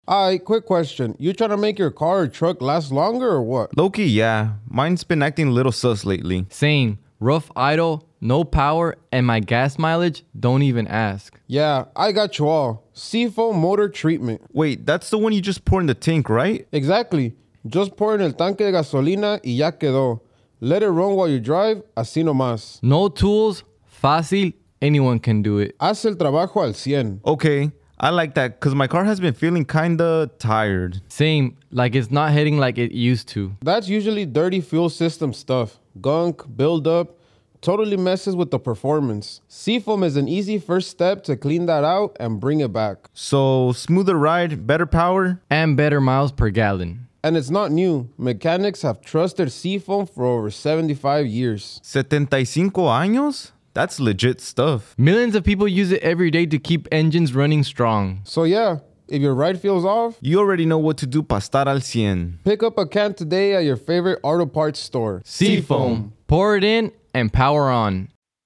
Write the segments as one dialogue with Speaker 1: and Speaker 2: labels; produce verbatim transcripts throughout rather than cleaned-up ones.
Speaker 1: Alright, quick question. You trying to make your car or truck last longer or what?
Speaker 2: Low-key, yeah. Mine's been acting a little sus lately.
Speaker 3: Same. Rough idle, no power, and my gas mileage, don't even ask.
Speaker 1: Yeah, I got you all. Seafoam motor treatment.
Speaker 2: Wait, that's the one you just pour in the tank, right?
Speaker 1: Exactly. Just pour en el tanque de gasolina y ya quedó. Let it run while you drive, así nomás.
Speaker 3: No tools, fácil, anyone can do it.
Speaker 1: Haz el trabajo al cien.
Speaker 2: Okay, I like that because my car has been feeling kinda tired.
Speaker 3: Same, like it's not hitting like it used to.
Speaker 1: That's usually dirty fuel system stuff. Gunk, buildup, totally messes with the performance. Seafoam is an easy first step to clean that out and bring it back.
Speaker 2: So, smoother ride, better power?
Speaker 3: And better miles per gallon.
Speaker 1: And it's not new. Mechanics have trusted Seafoam for over seventy-five years.
Speaker 2: setenta y cinco años? That's legit stuff.
Speaker 3: Millions of people use it every day to keep engines running strong.
Speaker 1: So yeah, if your ride feels off,
Speaker 2: you already know what to do para estar al cien.
Speaker 1: Pick up a can today at your favorite auto parts store.
Speaker 3: Seafoam. Pour it in and power on.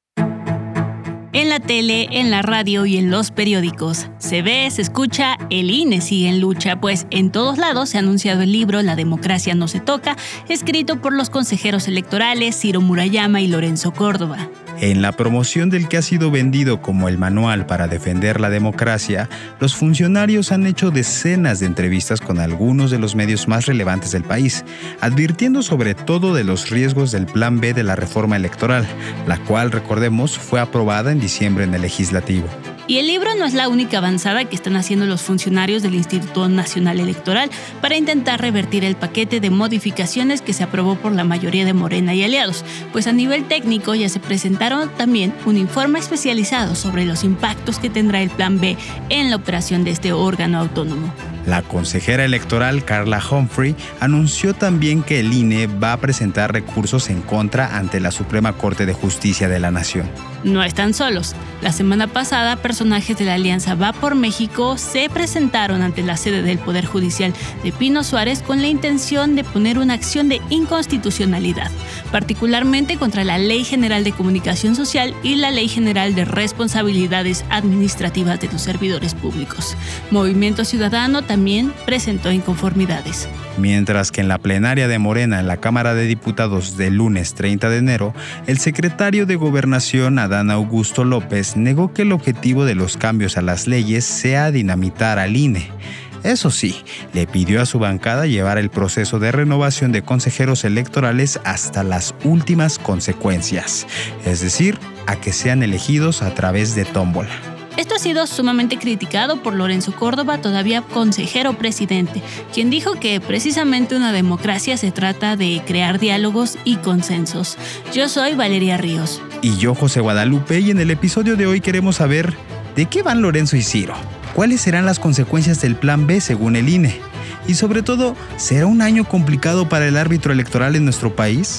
Speaker 4: En la tele, en la radio y en los periódicos. Se ve, se escucha, el I N E sigue en lucha, pues en todos lados se ha anunciado el libro La democracia no se toca, escrito por los consejeros electorales Ciro Murayama y Lorenzo Córdoba.
Speaker 5: En la promoción del que ha sido vendido como el manual para defender la democracia, los funcionarios han hecho decenas de entrevistas con algunos de los medios más relevantes del país, advirtiendo sobre todo de los riesgos del Plan B de la reforma electoral, la cual, recordemos, fue aprobada en diciembre en el Legislativo.
Speaker 4: Y el libro no es la única avanzada que están haciendo los funcionarios del Instituto Nacional Electoral para intentar revertir el paquete de modificaciones que se aprobó por la mayoría de Morena y aliados, pues a nivel técnico ya se presentaron también un informe especializado sobre los impactos que tendrá el Plan B en la operación de este órgano autónomo.
Speaker 5: La consejera electoral Carla Humphrey anunció también que el I N E va a presentar recursos en contra ante la Suprema Corte de Justicia de la Nación.
Speaker 4: No están solos. La semana pasada, personajes de la Alianza Va por México se presentaron ante la sede del Poder Judicial de Pino Suárez con la intención de poner una acción de inconstitucionalidad, particularmente contra la Ley General de Comunicación Social y la Ley General de Responsabilidades Administrativas de los Servidores Públicos. Movimiento Ciudadano también presentó inconformidades.
Speaker 5: Mientras que en la plenaria de Morena en la Cámara de Diputados del lunes treinta de enero, el secretario de Gobernación, Adán Augusto López, negó que el objetivo de los cambios a las leyes sea dinamitar al I N E. Eso sí, le pidió a su bancada llevar el proceso de renovación de consejeros electorales hasta las últimas consecuencias, es decir, a que sean elegidos a través de tómbola.
Speaker 4: Esto ha sido sumamente criticado por Lorenzo Córdoba, todavía consejero presidente, quien dijo que precisamente una democracia se trata de crear diálogos y consensos. Yo soy Valeria Ríos.
Speaker 5: Y yo, José Guadalupe, y en el episodio de hoy queremos saber ¿de qué van Lorenzo y Ciro? ¿Cuáles serán las consecuencias del Plan B según el I N E? Y sobre todo, ¿será un año complicado para el árbitro electoral en nuestro país?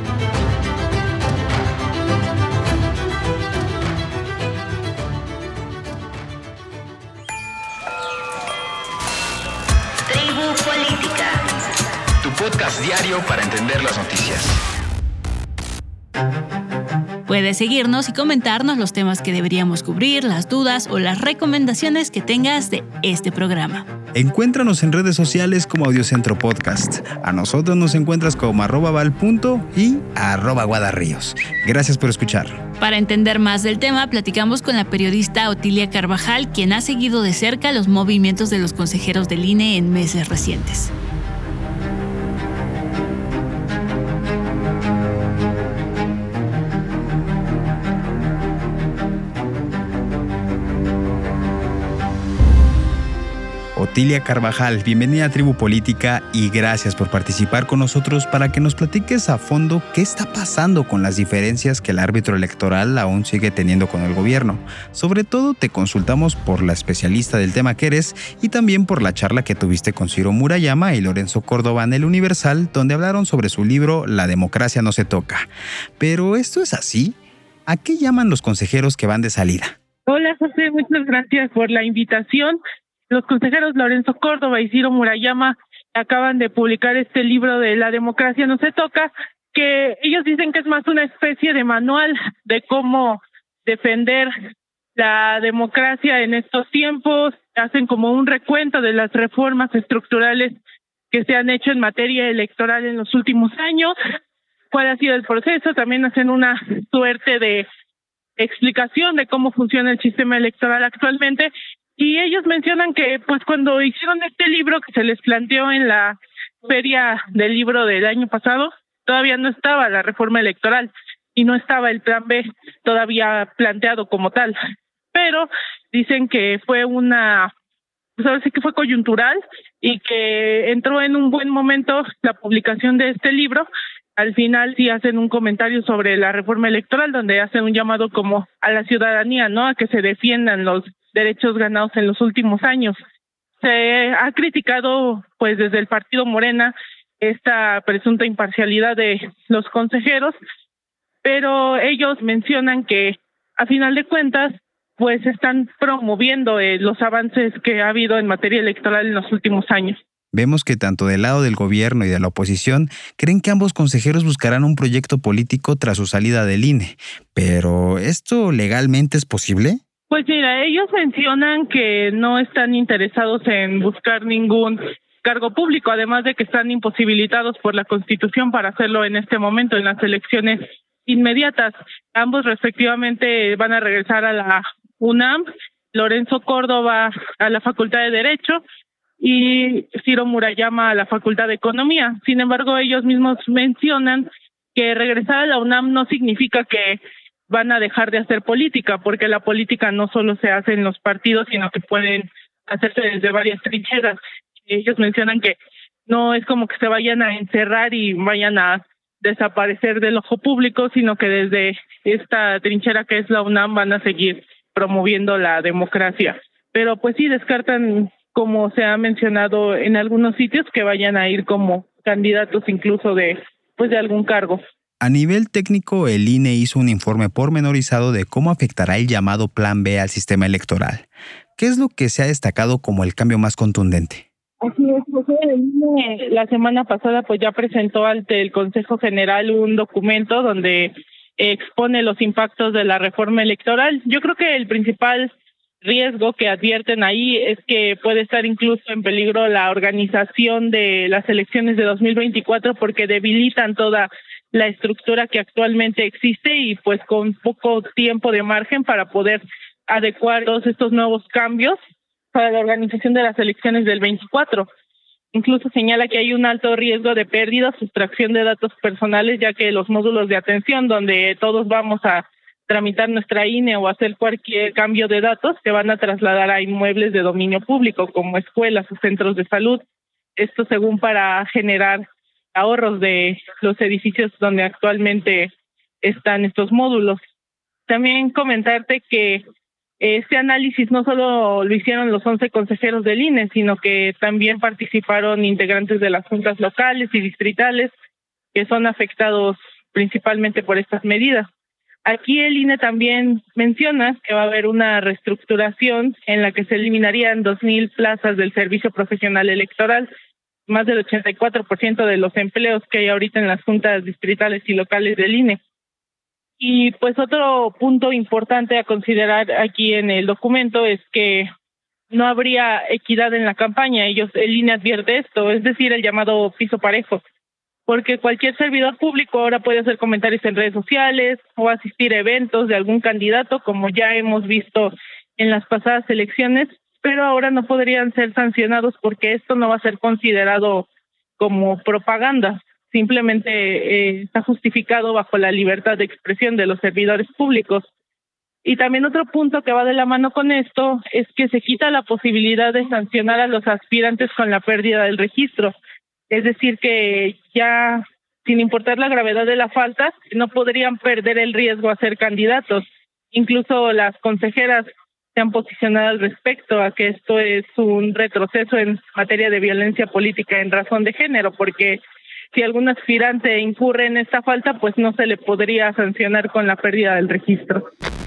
Speaker 6: Podcast diario para entender las noticias.
Speaker 4: Puedes seguirnos y comentarnos los temas que deberíamos cubrir, las dudas o las recomendaciones que tengas de este programa.
Speaker 5: Encuéntranos en redes sociales como Audiocentro Podcast. A nosotros nos encuentras como arroba val punto y arroba guadarríos. Gracias por escuchar.
Speaker 4: Para entender más del tema, platicamos con la periodista Otilia Carvajal, quien ha seguido de cerca los movimientos de los consejeros del I N E en meses recientes.
Speaker 5: Otilia Carvajal, bienvenida a Tribu Política y gracias por participar con nosotros para que nos platiques a fondo qué está pasando con las diferencias que el árbitro electoral aún sigue teniendo con el gobierno. Sobre todo te consultamos por la especialista del tema que eres y también por la charla que tuviste con Ciro Murayama y Lorenzo Córdoba en El Universal, donde hablaron sobre su libro La democracia no se toca. Pero ¿esto es así? ¿A qué llaman los consejeros que van de salida?
Speaker 7: Hola José, muchas gracias por la invitación. Los consejeros Lorenzo Córdoba y Ciro Murayama acaban de publicar este libro de La democracia no se toca, que ellos dicen que es más una especie de manual de cómo defender la democracia en estos tiempos, hacen como un recuento de las reformas estructurales que se han hecho en materia electoral en los últimos años, cuál ha sido el proceso, también hacen una suerte de explicación de cómo funciona el sistema electoral actualmente, y ellos mencionan que pues cuando hicieron este libro que se les planteó en la feria del libro del año pasado, todavía no estaba la reforma electoral y no estaba el plan B todavía planteado como tal, pero dicen que fue una, pues ahora sí que fue coyuntural y que entró en un buen momento la publicación de este libro. Al final sí hacen un comentario sobre la reforma electoral, donde hacen un llamado como a la ciudadanía, ¿no? A que se defiendan los derechos ganados en los últimos años. Se ha criticado, pues, desde el partido Morena esta presunta imparcialidad de los consejeros, pero ellos mencionan que, a final de cuentas, pues están promoviendo eh, los avances que ha habido en materia electoral en los últimos años.
Speaker 5: Vemos que tanto del lado del gobierno y de la oposición creen que ambos consejeros buscarán un proyecto político tras su salida del I N E. Pero, ¿esto legalmente es posible?
Speaker 7: Pues mira, ellos mencionan que no están interesados en buscar ningún cargo público, además de que están imposibilitados por la Constitución para hacerlo en este momento en las elecciones inmediatas. Ambos respectivamente van a regresar a la UNAM, Lorenzo Córdoba a la Facultad de Derecho y Ciro Murayama a la Facultad de Economía. Sin embargo, ellos mismos mencionan que regresar a la UNAM no significa que van a dejar de hacer política, porque la política no solo se hace en los partidos, sino que pueden hacerse desde varias trincheras. Ellos mencionan que no es como que se vayan a encerrar y vayan a desaparecer del ojo público, sino que desde esta trinchera que es la UNAM van a seguir promoviendo la democracia. Pero pues sí descartan, como se ha mencionado en algunos sitios, que vayan a ir como candidatos incluso de pues de algún cargo.
Speaker 5: A nivel técnico, el I N E hizo un informe pormenorizado de cómo afectará el llamado Plan B al sistema electoral. ¿Qué es lo que se ha destacado como el cambio más contundente?
Speaker 7: Así es, José. El I N E la semana pasada pues ya presentó ante el Consejo General un documento donde expone los impactos de la reforma electoral. Yo creo que el principal riesgo que advierten ahí es que puede estar incluso en peligro la organización de las elecciones de dos mil veinticuatro porque debilitan toda la estructura que actualmente existe y pues con poco tiempo de margen para poder adecuar todos estos nuevos cambios para la organización de las elecciones del veinticuatro. Incluso señala que hay un alto riesgo de pérdida, sustracción de datos personales, ya que los módulos de atención donde todos vamos a tramitar nuestra I N E o hacer cualquier cambio de datos se van a trasladar a inmuebles de dominio público como escuelas o centros de salud. Esto según para generar ahorros de los edificios donde actualmente están estos módulos. También comentarte que este análisis no solo lo hicieron los once consejeros del I N E, sino que también participaron integrantes de las juntas locales y distritales que son afectados principalmente por estas medidas. Aquí el I N E también menciona que va a haber una reestructuración en la que se eliminarían dos mil plazas del servicio profesional electoral, más del ochenta y cuatro por ciento de los empleos que hay ahorita en las juntas distritales y locales del I N E. Y pues otro punto importante a considerar aquí en el documento es que no habría equidad en la campaña. Ellos, el I N E advierte esto, es decir, el llamado piso parejo, porque cualquier servidor público ahora puede hacer comentarios en redes sociales o asistir a eventos de algún candidato, como ya hemos visto en las pasadas elecciones, pero ahora no podrían ser sancionados porque esto no va a ser considerado como propaganda. Simplemente eh, está justificado bajo la libertad de expresión de los servidores públicos. Y también otro punto que va de la mano con esto es que se quita la posibilidad de sancionar a los aspirantes con la pérdida del registro. Es decir, que ya, sin importar la gravedad de la falta, no podrían perder el riesgo a ser candidatos. Incluso las consejeras se han posicionado al respecto a que esto es un retroceso en materia de violencia política en razón de género, porque si algún aspirante incurre en esta falta, pues no se le podría sancionar con la pérdida del registro.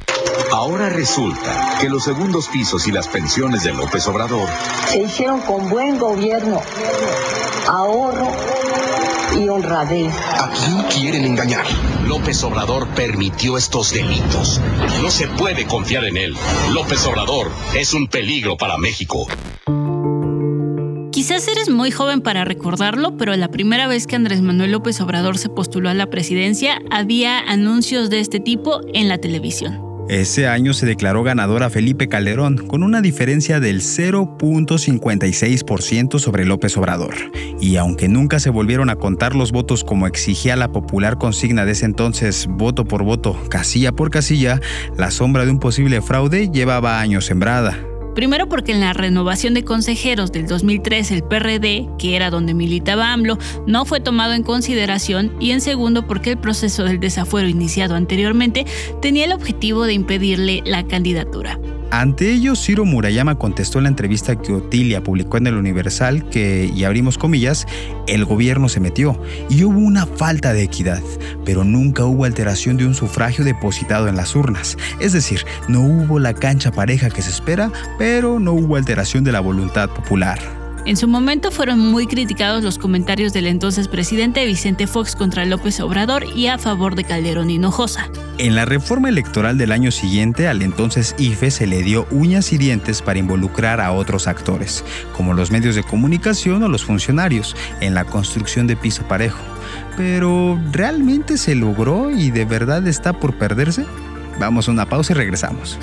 Speaker 8: Ahora resulta que los segundos pisos y las pensiones de López Obrador
Speaker 9: se hicieron con buen gobierno, ahorro y honradez.
Speaker 8: ¿A quién quieren engañar? López Obrador permitió estos delitos. No se puede confiar en él. López Obrador es un peligro para México.
Speaker 4: Quizás eres muy joven para recordarlo, pero la primera vez que Andrés Manuel López Obrador se postuló a la presidencia, había anuncios de este tipo en la televisión.
Speaker 5: Ese año se declaró ganador a Felipe Calderón con una diferencia del cero punto cincuenta y seis por ciento sobre López Obrador. Y aunque nunca se volvieron a contar los votos como exigía la popular consigna de ese entonces, voto por voto, casilla por casilla, la sombra de un posible fraude llevaba años sembrada.
Speaker 4: Primero porque en la renovación de consejeros del dos mil tres el P R D, que era donde militaba AMLO, no fue tomado en consideración, y en segundo porque el proceso del desafuero iniciado anteriormente tenía el objetivo de impedirle la candidatura.
Speaker 5: Ante ello, Ciro Murayama contestó en la entrevista que Otilia publicó en El Universal que, y abrimos comillas, el gobierno se metió y hubo una falta de equidad, pero nunca hubo alteración de un sufragio depositado en las urnas. Es decir, no hubo la cancha pareja que se espera, pero no hubo alteración de la voluntad popular.
Speaker 4: En su momento fueron muy criticados los comentarios del entonces presidente Vicente Fox contra López Obrador y a favor de Calderón Hinojosa.
Speaker 5: En la reforma electoral del año siguiente, al entonces I F E se le dio uñas y dientes para involucrar a otros actores, como los medios de comunicación o los funcionarios, en la construcción de piso parejo. Pero, ¿realmente se logró y de verdad está por perderse? Vamos a una pausa y regresamos.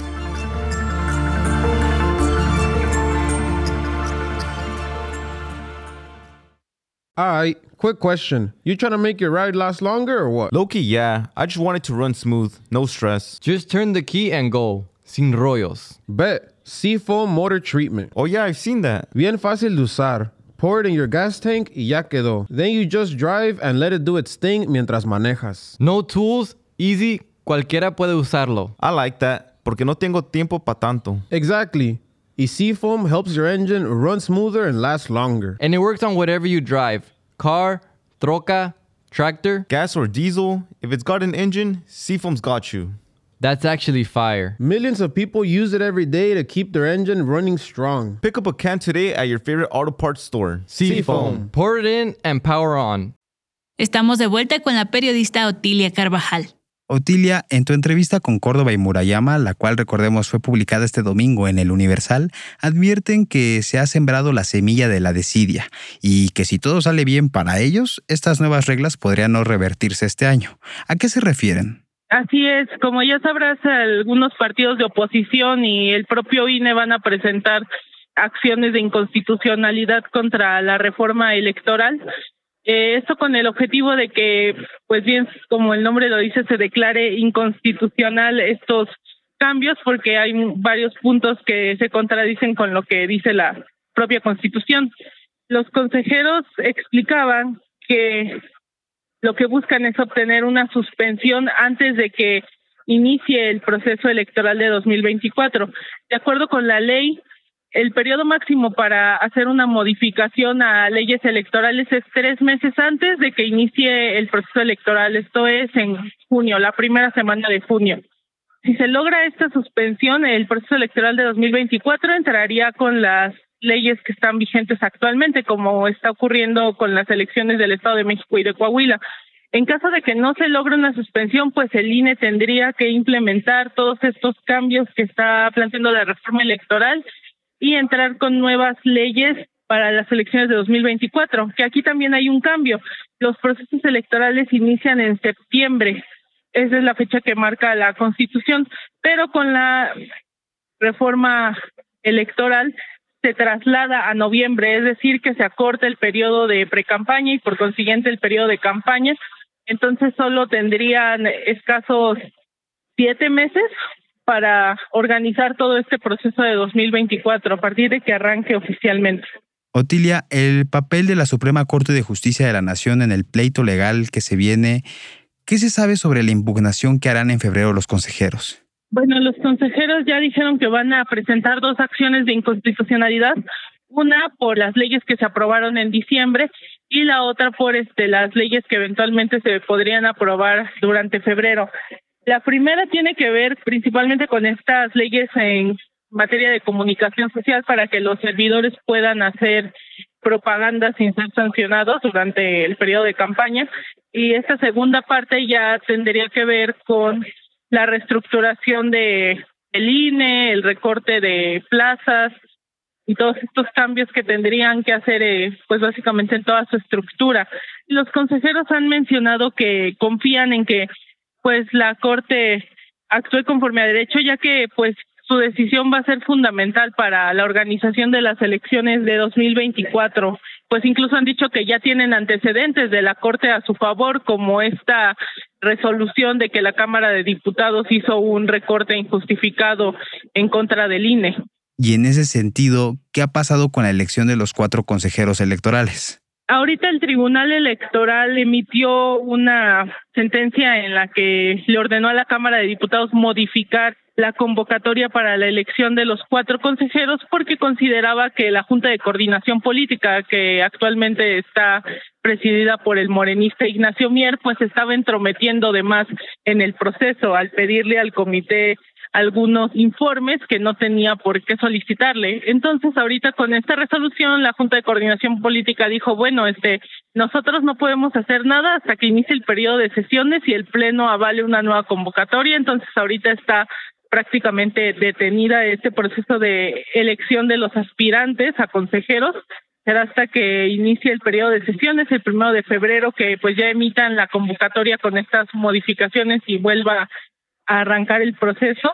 Speaker 1: Alright, quick question. You trying to make your ride last longer or what?
Speaker 2: Low-key, yeah. I just want it to run smooth. No stress.
Speaker 3: Just turn the key and go. Sin rollos.
Speaker 1: Bet. Seafoam Motor Treatment.
Speaker 2: Oh yeah, I've seen that.
Speaker 1: Bien fácil de usar. Pour it in your gas tank y ya quedó. Then you just drive and let it do its thing mientras manejas.
Speaker 3: No tools, easy, cualquiera puede usarlo.
Speaker 2: I like that, porque no tengo tiempo pa' tanto.
Speaker 1: Exactly. Y Seafoam helps your engine run smoother and last longer.
Speaker 3: And it works on whatever you drive. Car, troca, tractor.
Speaker 2: Gas or diesel, if it's got an engine, Seafoam's got you.
Speaker 3: That's actually fire.
Speaker 1: Millions of people use it every day to keep their engine running strong.
Speaker 2: Pick up a can today at your favorite auto parts store.
Speaker 3: Seafoam. Pour it in and power on.
Speaker 4: Estamos de vuelta con la periodista Otilia Carvajal.
Speaker 5: Otilia, en tu entrevista con Córdoba y Murayama, la cual recordemos fue publicada este domingo en El Universal, advierten que se ha sembrado la semilla de la desidia y que si todo sale bien para ellos, estas nuevas reglas podrían no revertirse este año. ¿A qué se refieren?
Speaker 7: Así es, como ya sabrás, algunos partidos de oposición y el propio I N E van a presentar acciones de inconstitucionalidad contra la reforma electoral. Eh, esto con el objetivo de que, pues bien, como el nombre lo dice, se declare inconstitucional estos cambios, porque hay varios puntos que se contradicen con lo que dice la propia Constitución. Los consejeros explicaban que lo que buscan es obtener una suspensión antes de que inicie el proceso electoral de dos mil veinticuatro. De acuerdo con la ley, el periodo máximo para hacer una modificación a leyes electorales es tres meses antes de que inicie el proceso electoral. Esto es en junio, la primera semana de junio. Si se logra esta suspensión, el proceso electoral de dos mil veinticuatro entraría con las leyes que están vigentes actualmente, como está ocurriendo con las elecciones del Estado de México y de Coahuila. En caso de que no se logre una suspensión, pues el I N E tendría que implementar todos estos cambios que está planteando la reforma electoral y entrar con nuevas leyes para las elecciones de dos mil veinticuatro, que aquí también hay un cambio. Los procesos electorales inician en septiembre, esa es la fecha que marca la Constitución, pero con la reforma electoral se traslada a noviembre, es decir, que se acorta el periodo de precampaña y por consiguiente el periodo de campaña. Entonces solo tendrían escasos siete meses para organizar todo este proceso de dos mil veinticuatro, a partir de que arranque oficialmente.
Speaker 5: Otilia, el papel de la Suprema Corte de Justicia de la Nación en el pleito legal que se viene, ¿qué se sabe sobre la impugnación que harán en febrero los consejeros?
Speaker 7: Bueno, los consejeros ya dijeron que van a presentar dos acciones de inconstitucionalidad, una por las leyes que se aprobaron en diciembre y la otra por este las leyes que eventualmente se podrían aprobar durante febrero. La primera tiene que ver principalmente con estas leyes en materia de comunicación social para que los servidores puedan hacer propaganda sin ser sancionados durante el periodo de campaña. Y esta segunda parte ya tendría que ver con la reestructuración de el I N E, el recorte de plazas y todos estos cambios que tendrían que hacer, eh, pues básicamente en toda su estructura. Los consejeros han mencionado que confían en que pues la Corte actúe conforme a derecho, ya que pues su decisión va a ser fundamental para la organización de las elecciones de dos mil veinticuatro. Pues incluso han dicho que ya tienen antecedentes de la Corte a su favor, como esta resolución de que la Cámara de Diputados hizo un recorte injustificado en contra del I N E.
Speaker 5: Y en ese sentido, ¿qué ha pasado con la elección de los cuatro consejeros electorales?
Speaker 7: Ahorita el Tribunal Electoral emitió una sentencia en la que le ordenó a la Cámara de Diputados modificar la convocatoria para la elección de los cuatro consejeros porque consideraba que la Junta de Coordinación Política, que actualmente está presidida por el morenista Ignacio Mier, pues estaba entrometiendo de más en el proceso al pedirle al comité algunos informes que no tenía por qué solicitarle. Entonces, ahorita con esta resolución, la Junta de Coordinación Política dijo, bueno, este, nosotros no podemos hacer nada hasta que inicie el periodo de sesiones y el Pleno avale una nueva convocatoria. Entonces, ahorita está prácticamente detenida este proceso de elección de los aspirantes a consejeros. Será hasta que inicie el periodo de sesiones, el primero de febrero, que pues ya emitan la convocatoria con estas modificaciones y vuelva a arrancar el proceso.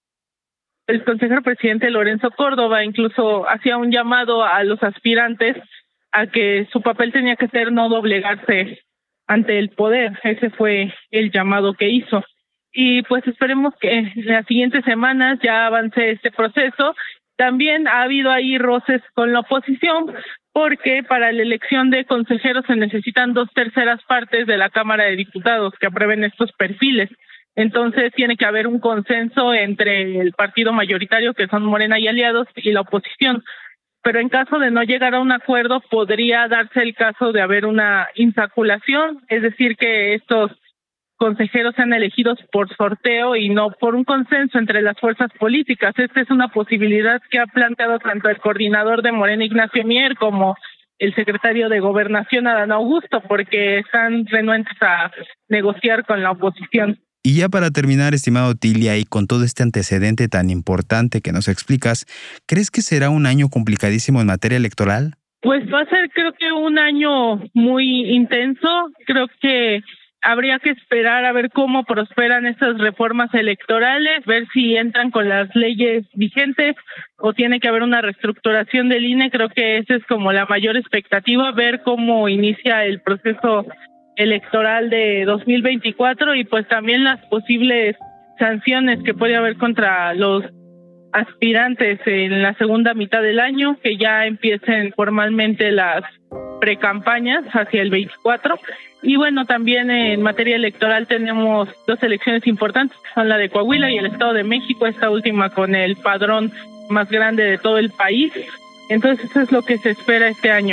Speaker 7: El consejero presidente Lorenzo Córdoba incluso hacía un llamado a los aspirantes a que su papel tenía que ser no doblegarse ante el poder. Ese fue el llamado que hizo. Y pues esperemos que en las siguientes semanas ya avance este proceso. También ha habido ahí roces con la oposición, porque para la elección de consejeros se necesitan dos terceras partes de la Cámara de Diputados que aprueben estos perfiles. Entonces tiene que haber un consenso entre el partido mayoritario, que son Morena y aliados, y la oposición. Pero en caso de no llegar a un acuerdo, podría darse el caso de haber una insaculación, es decir, que estos consejeros sean elegidos por sorteo y no por un consenso entre las fuerzas políticas. Esta es una posibilidad que ha planteado tanto el coordinador de Morena, Ignacio Mier, como el secretario de Gobernación, Adán Augusto, porque están renuentes a negociar con la oposición.
Speaker 5: Y ya para terminar, estimado Tilia, y con todo este antecedente tan importante que nos explicas, ¿crees que será un año complicadísimo en materia electoral?
Speaker 7: Pues va a ser, creo que un año muy intenso. Creo que habría que esperar a ver cómo prosperan estas reformas electorales, ver si entran con las leyes vigentes o tiene que haber una reestructuración del I N E. Creo que esa es como la mayor expectativa, ver cómo inicia el proceso electoral de dos mil veinticuatro y pues también las posibles sanciones que puede haber contra los aspirantes en la segunda mitad del año, que ya empiecen formalmente las precampañas hacia el veinticuatro. Y bueno, también en materia electoral tenemos dos elecciones importantes, que son la de Coahuila y el Estado de México, esta última con el padrón más grande de todo el país. Entonces eso es lo que se espera este año.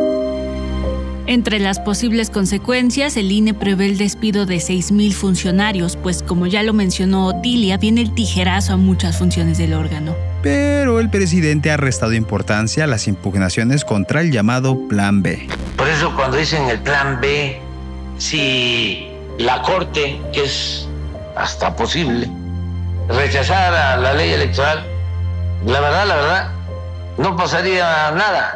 Speaker 4: Entre las posibles consecuencias, el I N E prevé el despido de seis mil funcionarios, pues como ya lo mencionó Otilia, viene el tijerazo a muchas funciones del órgano.
Speaker 5: Pero el presidente ha restado importancia a las impugnaciones contra el llamado Plan B.
Speaker 10: Por eso cuando dicen el Plan B, si la Corte, que es hasta posible, rechazara la ley electoral, la verdad, la verdad, no pasaría nada.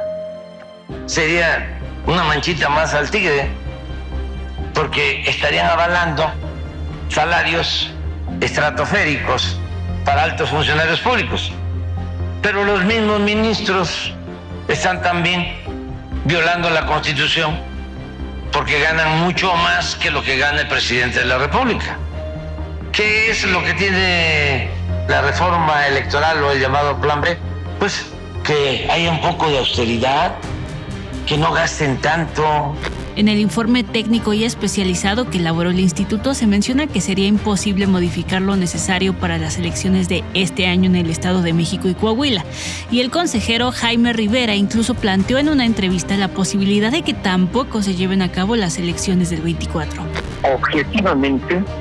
Speaker 10: Sería una manchita más al tigre, porque estarían avalando salarios estratosféricos para altos funcionarios públicos. Pero los mismos ministros están también violando la Constitución porque ganan mucho más que lo que gana el presidente de la República. ¿Qué es lo que tiene la reforma electoral o el llamado Plan B? Pues que haya un poco de austeridad, que no gasten tanto.
Speaker 4: En el informe técnico y especializado que elaboró el instituto se menciona que sería imposible modificar lo necesario para las elecciones de este año en el Estado de México y Coahuila. Y el consejero Jaime Rivera incluso planteó en una entrevista la posibilidad de que tampoco se lleven a cabo las elecciones del veinticuatro.
Speaker 11: Objetivamente,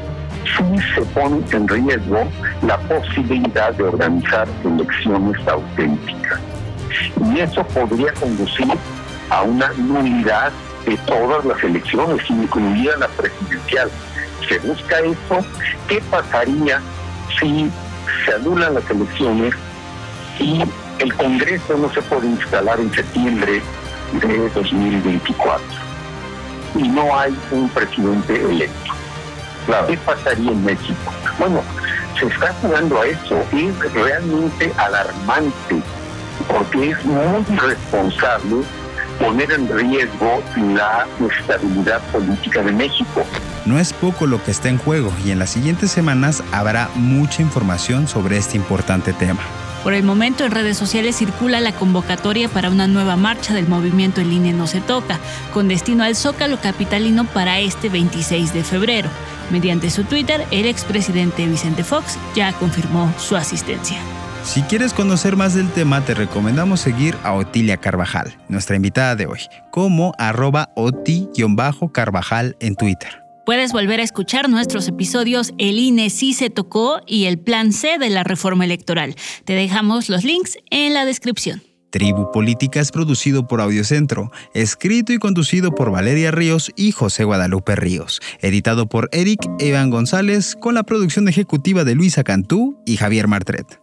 Speaker 11: sí se pone en riesgo la posibilidad de organizar elecciones auténticas. Y eso podría conducir a una nulidad de todas las elecciones, incluida la presidencial. Se busca eso. ¿Qué pasaría si se anulan las elecciones y el Congreso no se puede instalar en septiembre de dos mil veinticuatro y no hay un presidente electo? Claro. ¿Qué pasaría en México? Bueno, se está jugando a eso. Es realmente alarmante porque es muy irresponsable poner en riesgo la estabilidad política de México.
Speaker 5: No es poco lo que está en juego y en las siguientes semanas habrá mucha información sobre este importante tema.
Speaker 4: Por el momento en redes sociales circula la convocatoria para una nueva marcha del movimiento El I N E No Se Toca, con destino al Zócalo capitalino para este veintiséis de febrero. Mediante su Twitter, el expresidente Vicente Fox ya confirmó su asistencia.
Speaker 5: Si quieres conocer más del tema, te recomendamos seguir a Otilia Carvajal, nuestra invitada de hoy, como arroba oti-carvajal en Twitter.
Speaker 4: Puedes volver a escuchar nuestros episodios El I N E Sí Se Tocó y el Plan C de la reforma electoral. Te dejamos los links en la descripción.
Speaker 5: Tribu Política es producido por Audiocentro, escrito y conducido por Valeria Ríos y José Guadalupe Ríos, editado por Eric Evan González, con la producción ejecutiva de Luisa Cantú y Javier Martret.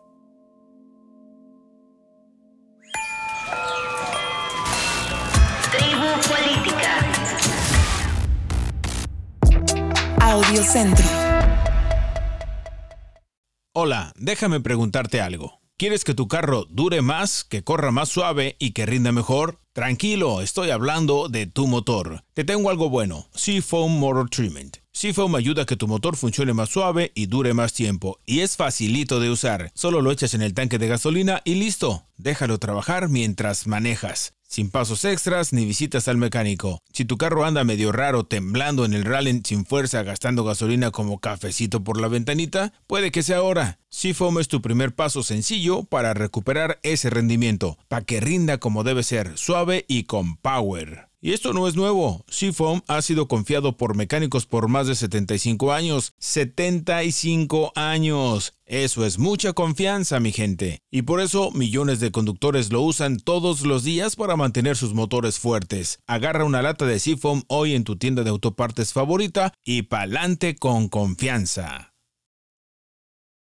Speaker 9: Tribu Política.
Speaker 12: Audiocentro.
Speaker 13: Hola, déjame preguntarte algo. ¿Quieres que tu carro dure más, que corra más suave y que rinda mejor? Tranquilo, estoy hablando de tu motor. Te tengo algo bueno, Seafoam Motor Treatment. Seafoam ayuda a que tu motor funcione más suave y dure más tiempo. Y es facilito de usar. Solo lo echas en el tanque de gasolina y listo. Déjalo trabajar mientras manejas. Sin pasos extras ni visitas al mecánico. Si tu carro anda medio raro, temblando en el rally sin fuerza, gastando gasolina como cafecito por la ventanita, puede que sea ahora. Seafoam es tu primer paso sencillo para recuperar ese rendimiento, para que rinda como debe ser, suave y con power. Y esto no es nuevo. Seafoam ha sido confiado por mecánicos por más de setenta y cinco años. ¡setenta y cinco años! Eso es mucha confianza, mi gente. Y por eso millones de conductores lo usan todos los días para mantener sus motores fuertes. Agarra una lata de Seafoam hoy en tu tienda de autopartes favorita y pa'lante con confianza.